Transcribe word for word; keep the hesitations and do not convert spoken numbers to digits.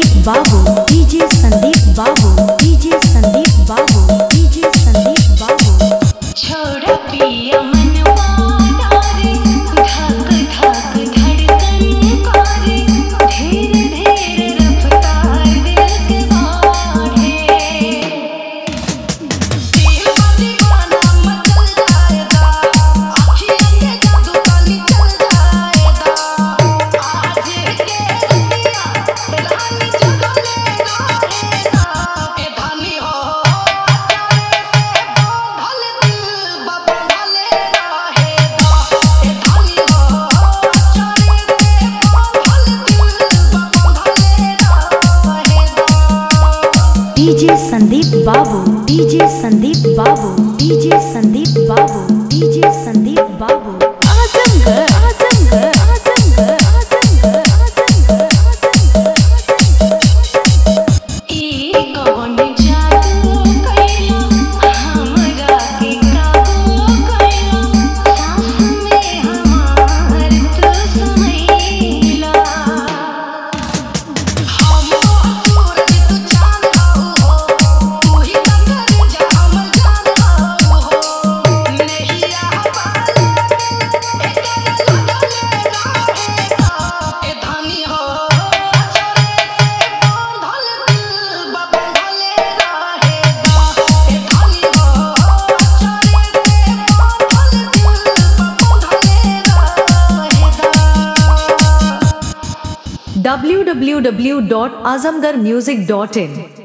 संदीप बाबू डीजे संदीप बाबू डीजे संदीप बाबू डीजे संदीप बाबू छोड़ पिया मनवा डारे धक धक धड़कन करे धीरे धीरे रफ्तार दिल के बढ़े दिल का दीवाना मचल जाएगा आँखियों के जादू का निकल जाएगा आज के दुनिया रानी जगा लेगा ए धानी हो डीजे संदीप बाबू डीजे संदीप बाबू डीजे संदीप बाबू डीजे संदीप बाबू आजमगढ़ आजमगढ़ आजमगढ़ आजमगढ़ आजमगढ़ ई कौन जादू कइला हमरा के काबू कइला सांस में हमार तू समैला हम सूरज तू चांद हो तू ही कर जा हम जान हो नैया पार एकर सदा लेगा ए धानी हो W W W dot Azamgarh music dot इन